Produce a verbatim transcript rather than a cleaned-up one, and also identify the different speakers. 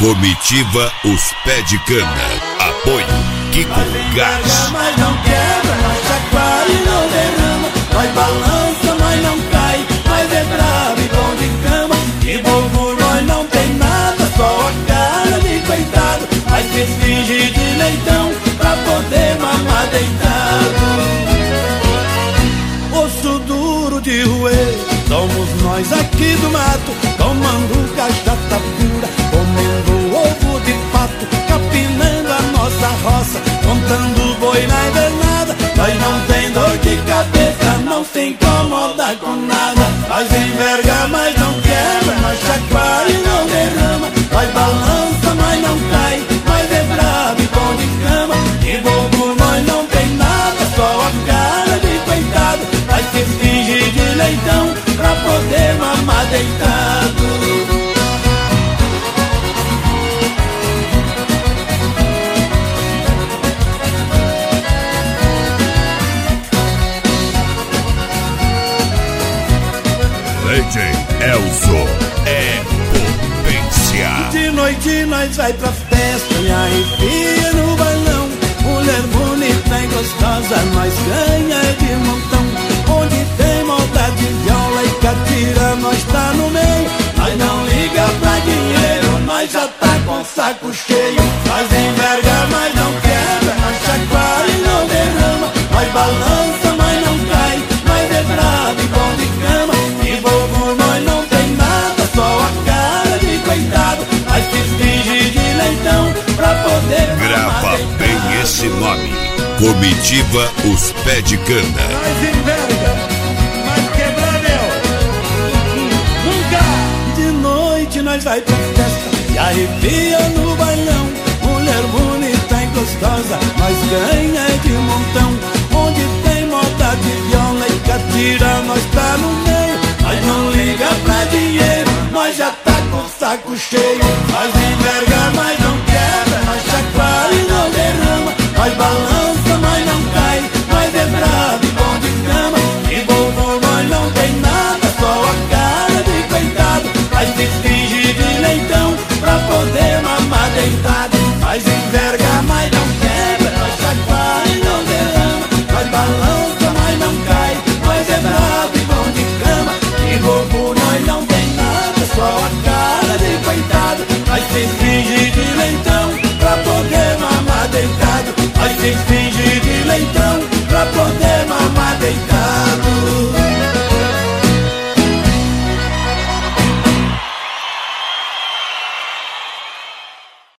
Speaker 1: Comitiva Os Pé de Cana. Apoio Kiko Gás.
Speaker 2: Mas não quebra, nós chacoalha e não derrama. Nós balança, mas não cai. Nós é bravo e bom de cama. De bobo nós não tem nada, só a cara de coitado. Mas se finge de leitão pra poder mamar deitado. Osso duro de roer, somos nós aqui do mato, tomando cachaça pura, comendo ovo de pato, capinando a nossa roça, contando boi na invernada. Nós não tem dor de cabeça, não se incomoda com nada. Nós enverga, mas não quebra, nós chacoalha e não derrama. Nós balança, mas não cai, nós é bravo e bom de cama. De bobo nós não tem nada, só a cara de coitado. Nós se finge de leitão pra poder mamar deitado.
Speaker 1: D J Elzo é potência.
Speaker 2: De noite nós vai pra festa e arrepia no balão. Mulher bonita e gostosa, nós ganha de montão. Onde tem maldade, viola e catira, nós tá no meio. Nós não liga pra dinheiro, nós já tá com saco cheio. Nós enverga, mas não quebra, nós chacoalha e não derrama. Nós balança, mas não cai, nós é bravo e bom de cama. De bobo nós não tem nada, só a cara de coitado. Nós se finge de leitão pra poder
Speaker 1: grava bem esse nome. Comitiva Os Pé de Cana.
Speaker 2: Nós enverga, nós quebra meu, nunca. De noite nós vai pra festa e arrepia no bailão. Mulher bonita e gostosa, nós ganha de montão. Onde tem moda de viola e catira, nós tá no meio. Nós não liga pra dinheiro, nós já tá com saco cheio. Nós enverga, mas não quebra, nós chacoalha e não derrama. Nós balança,